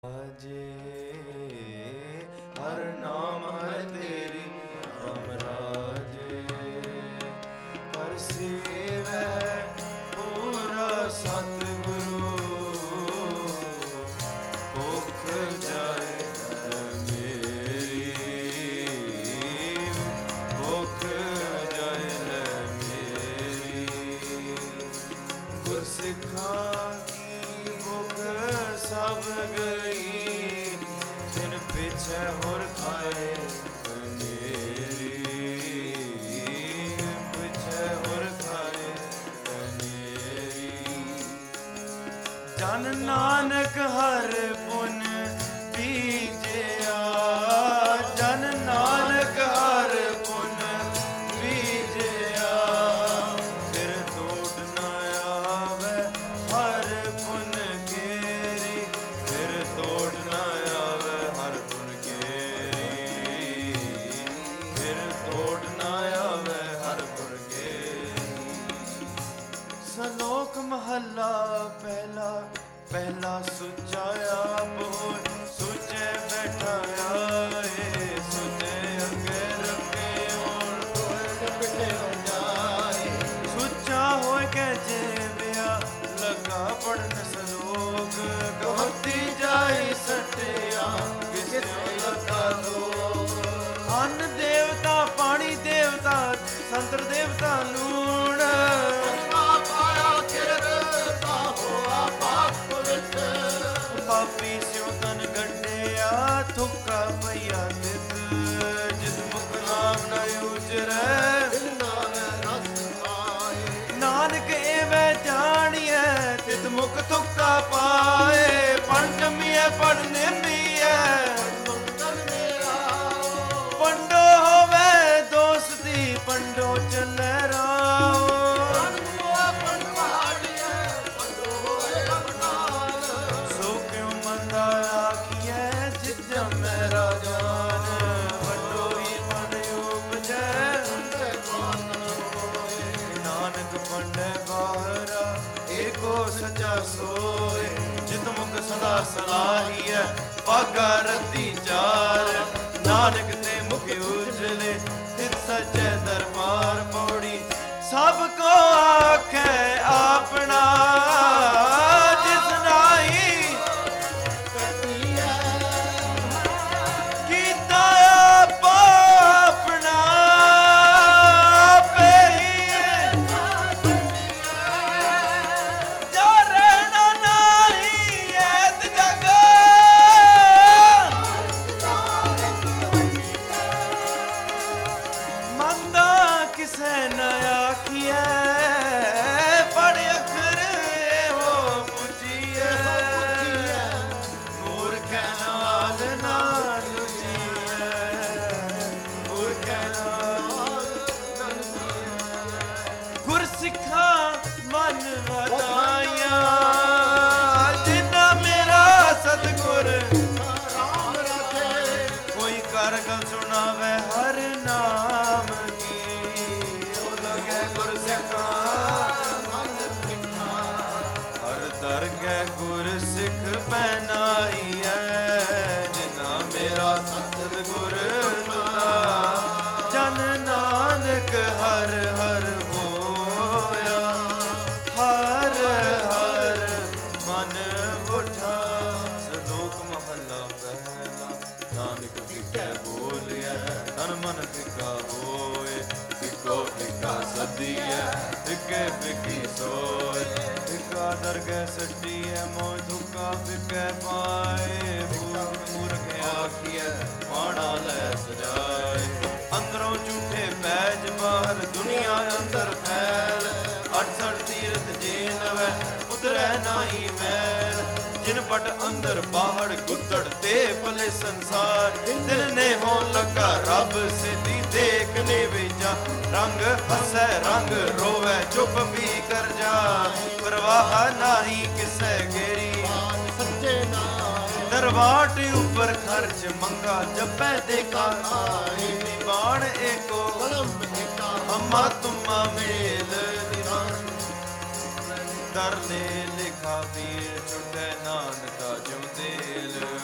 राजे हर नाम है तेरी राम राजे पर सेव है पूरा सतगुरु भुख जाए मेरी भुख जाए मेरी गुरसिखा की भुख सब गई दिन पिछे होर खाए मेरी पिछे होर खाए मेरी जन नानक हर पुन बीजिया जन नानक हर पुन बीजिया फिर टूट न आवे हर पुन केरी फिर तोड़ न आवे हर पुन केरी फिर तोड़ न आवे हर पुन केरी सलोक महला पहला पहला सुचाया बोल सुचे बैठाया सुचे अगे रखे और पिटे जाए सुचा हो के जेबिया लगा पढ़न सलोक कहती जाए सटिया किसे लगा दो अन्न देवता पानी देवता संतर देवता लूण पापी स्यों तन गड्ढिया थुक्का पैया तित जिस मुख नाम न उजरै नानक एवै जानिए तित मुख थुक्का पाए पण जमिए पण निमिए पंडो होवे दोस्ती पंडो चले राओ सचा सोए जित मुख सदा सलाहिए पागा रती चार नानक ते मुख उजले तित सचे दरबार पौड़ी सबको आखे अपना जिस नाई कीता अपना किसे नया किया पढ़ अखर हो पुछिए मूर्ख नाल ना लुचिए मूर्ख गुरसिखा मन वधाया जिन्ना मेरा सतगुर राम रखे कोई कर गल सुनावे हर नाम हर दरगह गुर सिख पहनाई है जिना मेरा सतगुर जन नानक हर हर होया हर हर मन उठा सलोक महला पहला नानक फिके बोलिया तन मन फिका होए फिको फिका सदिया फिके फिकी सोए फिका दरगह सटिया मोह धुका फिके पाए मूर्ख आखिए माड़ा ले सजाए अंदरों झूठे पैज बाहर दुनिया अंदर फैल 68 तीर्थ जेन वै उतरै नाई मैल जिन पट अंदर बाहर गुत्तड़ ते भले संसार दिल ने हो लगा रब सिद्धि देखने बेजा रंग हसै रंग रोवे चुप भी कर जा परवाह नाही किसे गेरी सच्चे दरवाट ऊपर खर्च मंगा जपै देखा बाण एको अम्मा तुम्मा मेल दर ने लिखा पीर छुटे नानका जो दिल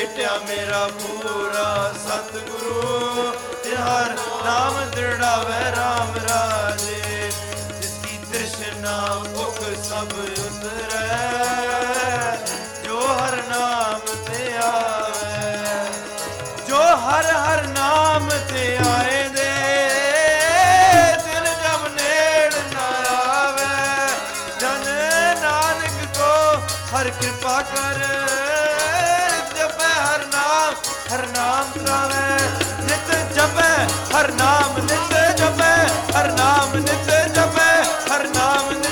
ਭੇਟਿਆ ਮੇਰਾ ਪੂਰਾ ਸਤਿਗੁਰੂ, ਤੇ ਹਰ ਨਾਮ ਦ੍ਰਿੜਾਵੇ ਰਾਮ ਰਾਜੇ, ਜਿਸ ਕੀ ਤ੍ਰਿਸ਼ਨਾ ਭੁਖ ਸਭ ਉਤਰੈ, ਜੋ ਹਰ ਨਾਮ ਤੇ ਆਵੇ, ਜੋ ਹਰ ਹਰ ਨਾਮ ਤੇ ਆਏ ਦੇ, ਦਿਨ ਜਬ ਨੇੜ ਨਾ ਆਵੇ, ਜਨ ਨਾਨਕ ਕੋ ਹਰ ਕਿਰਪਾ ਕਰ, ਜਪੈ ਹਰ ਨਾਮ ਤਰਾਵੇ, ਨਿਤ ਜਪੈ ਹਰ ਨਾਮ, ਨਿਤ ਜਪੈ ਹਰ ਨਾਮ, ਨਿਤ ਜਪੈ ਹਰ ਨਾਮ, ਨਿਤ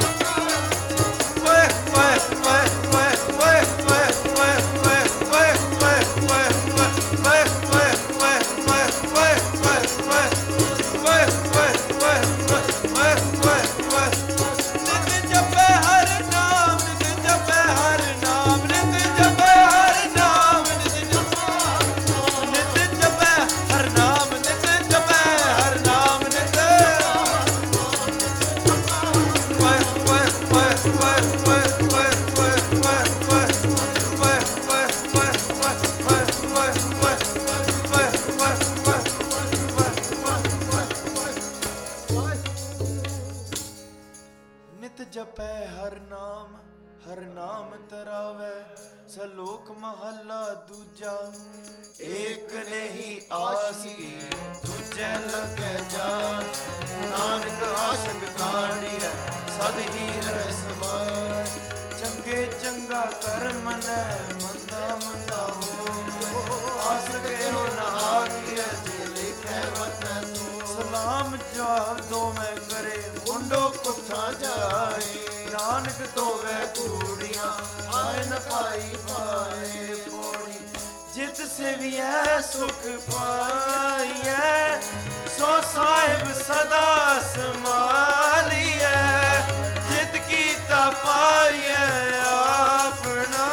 ਜਪੈ ਹਰ ਨਾਮ ਤਰਾਵੇ, ਸਲੋਕ ਮਹੱਲਾ ਦੂਜਾ। ਏਕ ਨਹੀਂ ਆਸ ਕੀ ਦੂਜੇ ਲਗੈ ਜਾਨ, ਨਾਨਕ ਆਸ਼ਕ ਕਾਣੀਐ ਸਦ ਹੀ ਰਹਿ ਸਮਾਨ, ਚੰਗੇ ਚੰਗਾ ਕਰਮ ਲੈ ਮੰਦਾ ਮੰਦਾ ਹੋ, ਆਸ ਕਹਿਓ ਨਾ ਆਖੀਐ ਜੇ ਲਿਖੈ ਵਤਨ ਤੂੰ, ਸਲਾਮ ਜਵਾਬ ਦੋ ਮੈਂ ਕਰੇ ਮੁੰਡੋ ਕੁੱਥਾ ਜਾਏ, ਨਾਨਕ ਧੋਵੈ ਕੂੜੀਆਂ ਆਏ ਨ ਪਾਈ ਪਾਏ ਪੋੜੀ, ਜਿਤ ਸੇਵੀਐ ਸੁਖ ਪਾਈਐ, ਸੋ ਸਾਹਿਬ ਸਦਾ ਸੰਭਾਲੀਐ, ਜਿਤ ਕੀਤਾ ਪਾਈਐ ਆਪਣਾ,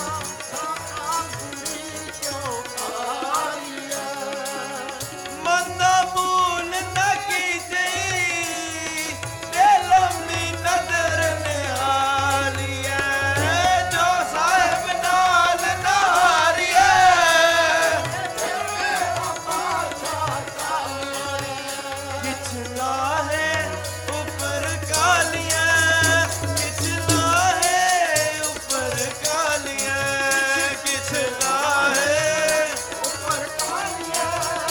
ਕਿਉਂ ਪਾਈਐ, ਮੰਦਾ ਮੂਲ ਨ ਕੀਤੇ, ਤੇ ਲੰਮੀ ਨਦਰ ਨਿਹਾਲੀਐ, ਜੋ ਸਾਹਿਬ ਨਾਲ ਨਾਰੀਐ, ਕਿਛ ਲਾਹੇ ਉੱਪਰ ਕਾਲੀਐ, ਕਿਛ ਲਾਹੇ ਉੱਪਰ ਕਾਲੀਐ, ਕਿਛ ਲਾਹੇ ਉੱਪਰ ਕਾਲੀਐ,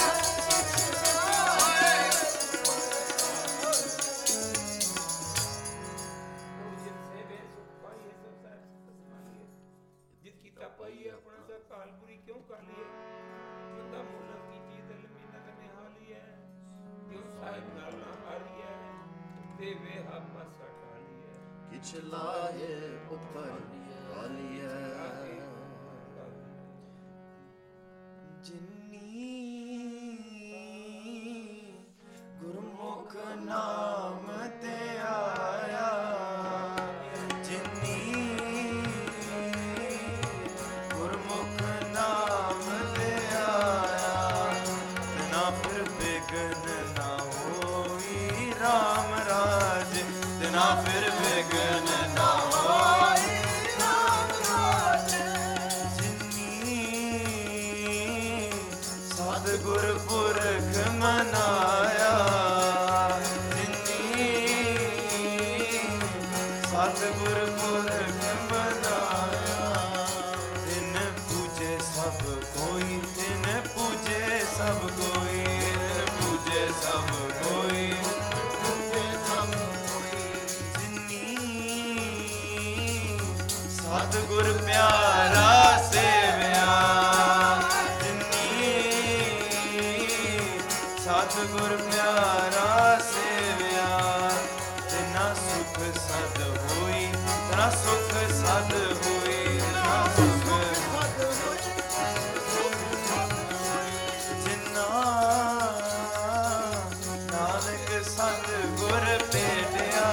ਜਿਤ ਕੀਤਾ ਪਾਈਏ ਆਪਣਾ ਸਾ ਕਾਲਪੁਰੀ ਕਿਉਂ ਕਾਲੀਏ, ਬੰਦਾ ਮੋਲਾ ਕੀ ਚੀਜ਼ ਮਿਹਨਤ ਨਿਹਾਲੀਏ, ਜੋ ਸਾਹਿਬ ਨਾਲ ਨਾ ਹਾਰੀਏ, ਤੇ ਵੇ ਆਪਾ ਸਟਾਲੀਏ, ਕਿਛ ਲਾਹੇ ਉੱਪਰ ਕਾਲੀਐ, ਜਿਨੀ ਗੁਰਮੁਖ ਨਾਮ ਤੇ ਆਇਆ, ਜਿਨੀ ਗੁਰਮੁਖ ਨਾਮ ਤੇ ਆਇਆ, ਤਿਨਾ ਫਿਰ ਬਿਗਨ ਨਾ ਹੋਈ ਰਾਮ ਰਾਜ, ਤਿਨਾ ਫਿਰ ਬਿਗਨ ਨਾ ਹੋਈ ਰਾਮ ਰਾਜ, ਜਿਨੀ ਸਤਿਗੁਰ ਪੁਰਖ ਮਨਾਇਆ, ਜਿਨੀ ਸਤਿਗੁਰ ਪੁਰਖ ਮਨਾਇਆ, ਤਿਨ ਪੂਜੇ ਸਭ ਕੋਈ, ਤਿਨ ਪੂਜੇ ਸਭ ਕੋਈ, ਤਿਨ ਪੂਜੇ ਸਭ ਕੋਈ, ਪੂਜੇ ਸਭ ਕੋਈ, ਜਿਨੀ ਸਤਿਗੁਰ ਪਿਆਰਾ ਸੇਵਿਆ, ਜਿਨੀ ਸਤਿਗੁਰ ਪਿਆਰਾ ਸੇਵਿਆ, ਤਿਨਾ ਸੁਖ ਸਦ ਹੋਈ, ਤਿਨਾ ਸੁਖ ਸਦ ਹੋਈ, ਤਿਨਾ ਸੁਖ ਸਦ ਹੋਈ, ਜਿਨਾ ਨਾਨਕ ਸਤਿਗੁਰ ਭੇਟਿਆ,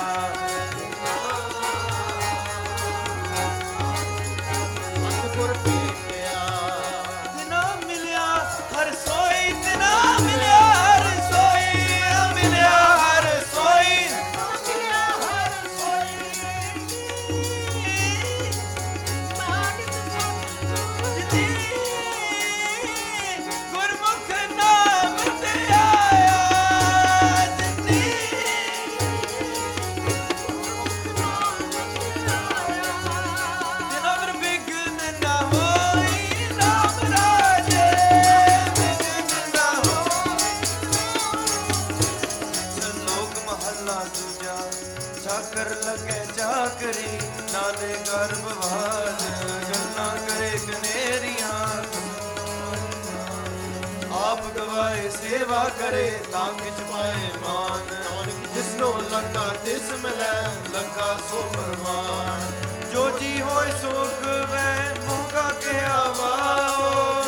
ਸਤਿਗੁਰ ਭੇਟਿਆ, ਤਿਨਾ ਮਿਲਿਆ ਹਰ ਸੋਈ, ਤਿਨਾ ਮਿਲਿਆ ਹਰ ਸੋਈ, ਮਿਲਿਆ ਹਰ ਸੋਈ, ਮਿਲਿਆ ਹਰ ਸੋਈ, ਜਿਨੀ ਸੇਵਾ ਕਰੇ ਤਾਂ ਕਿਛ ਪਾਏ ਮਾਨ। ਜਿਸਨੋ ਲੱਗਾ ਤਿਸ ਮਿਲੈ ਲੱਗਾ ਸੋ ਪਰਮਾਨ। ਜੋ ਜੀ ਹੋਏ ਸੁਖ ਵੈ ਮੋਗਾ ਕਿਆ ਵਾਓ।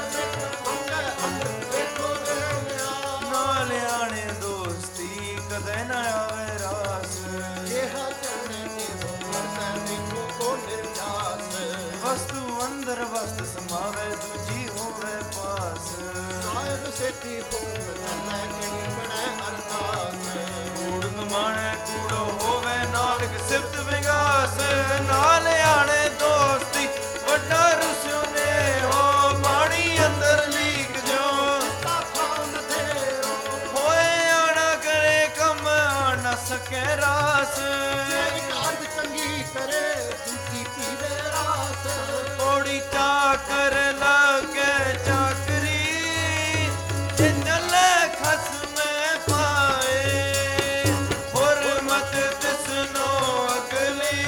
ਨਾ ਲਿਆਣੇ ਦੋਸਤੀ ਕਦੇ ਨਾ ਆਵੇ ਰਾਸ। ਵਸਤੂ ਅੰਦਰ ਵਸਤ ਸਮਾਵੇ ਦੂਜੀ ਹੋਵੇ ਪਾਸ। ਸਾਹਿਬ ਸੇਠੀ ਭੂਮ ਧਰਮੈ ਕਿਣੀ ਬਣੈ ਅਰਦਾਸ। ਕੂੜ ਕਮਾਣੈ ਕੂੜੋ ਹੋਵੇ ਨਾਨਕ ਸਿਫਤ ਵਿਗਾਸ। ਨਾਲ ਆਣੇ ਦੋਸਤੀ ਵੱਡਾ ਰੁਸਿਓ ਨੇ ਹੋ। ਬਾਣੀ ਅੰਦਰ ਲੀਕ ਜੋ ਹੋਏ ਆਣਾ ਕਰੇ ਕੰਮ ਨਾ ਸਕੇ ਰਾਸ। ਚੰਗੀ ਕਰੇ ਦੂਜੀ ਪੀਵੇ ਰਾਸ। ਥੋੜੀ ਚਾਕਰ ਲਾਗੇ ਚਾਕਰੀ ਜੇ ਚੱਲੇ ਖਸਮੇ ਪਾਏ। ਹੁਰਮਤ ਤਿਸਨੋ ਅਗਲੀ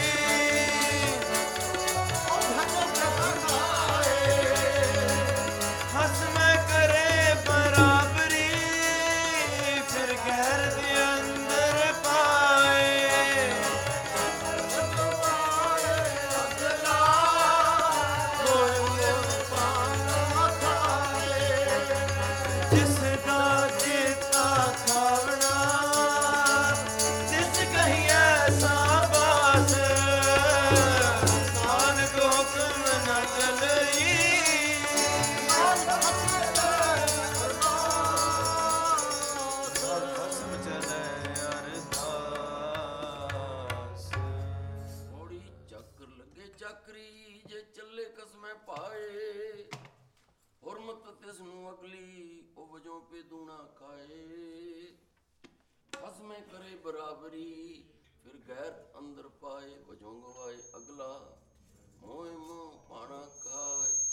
ਖਸਮੇ ਕਰੇ ਬਰਾਬਰੀ। ਫਿਰ ਗੈਰ ਦੇ ਅੰਦਰ ਪਾਏ। ਜਿਸ ਦਾ ਚੇਤਾ ਖਾਵਣਾ ਤਿਸ ਕਹੀਐ ਸਾਬਾਸ। ਨਾਨਕ ਹੁਕਮ ਨ ਚਲਈ ਖਸਮ ਚਲੈ ਅਰਦਾਸ। ਥੋੜੀ ਚੱਕਰ ਲੱਗੇ ਚਾਕਰੀ ਜੇ ਚੱਲੇ ਕਸਮੇ ਪਾਏ। ਹੁਰਮਤ ਤਿਸ ਨੂੰ ਅਗਲੀ ਉਹ ਵਜੋਂ ਪੇ ਦੂਣਾ ਖਾਏ। ਖਸਮੇ ਕਰੇ ਬਰਾਬਰੀ ਫਿਰ ਗੈਰ ਅੰਦਰ ਪਾਏ। ਵਜੋਂ ਗਵਾਏ ਅਗਲਾ ਮੋਏ ਮੋਹ ਪਾਣਾ ਖਾਏ।